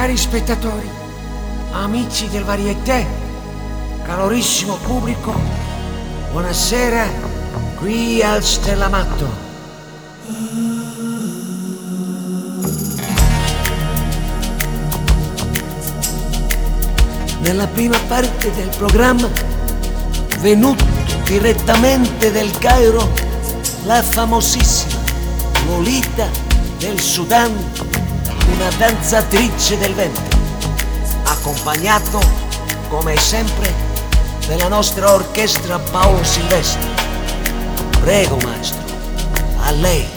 Cari spettatori, amici del Varieté, calorissimo pubblico, buonasera qui al Stellamatto. Nella prima parte del programma, venuto direttamente del Cairo, la famosissima Lolita del Sudan, una danzatrice del vento, accompagnato, come sempre, dalla nostra orchestra Paolo Silvestri. Prego, maestro, a lei.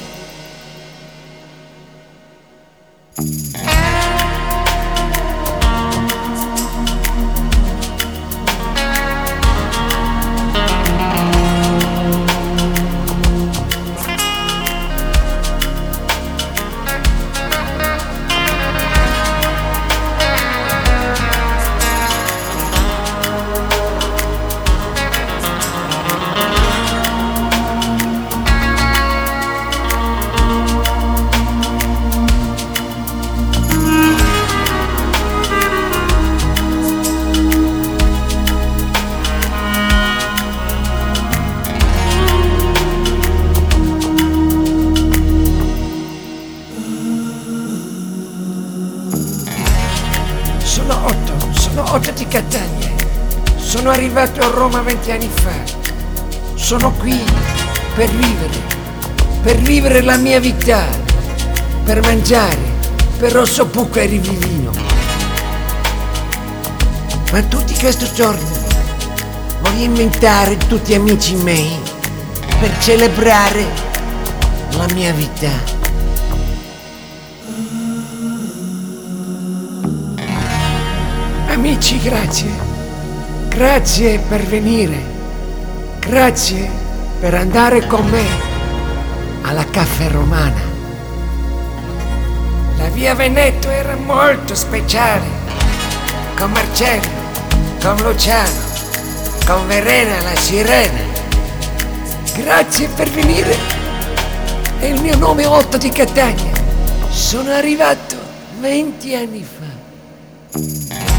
Sono Otto di Catania. Sono arrivato a Roma 20 anni fa. Sono qui per vivere la mia vita, per mangiare, per Rossopucco e Rivivino. Ma tutti questi giorni voglio inventare tutti amici miei per celebrare la mia vita. Amici, grazie. Grazie per venire. Grazie per andare con me alla Caffè Romana. La via Veneto era molto speciale. Con Marcello, con Luciano, con Verena la sirena. Grazie per venire. E il mio nome è Otto di Catania. Sono arrivato 20 anni fa.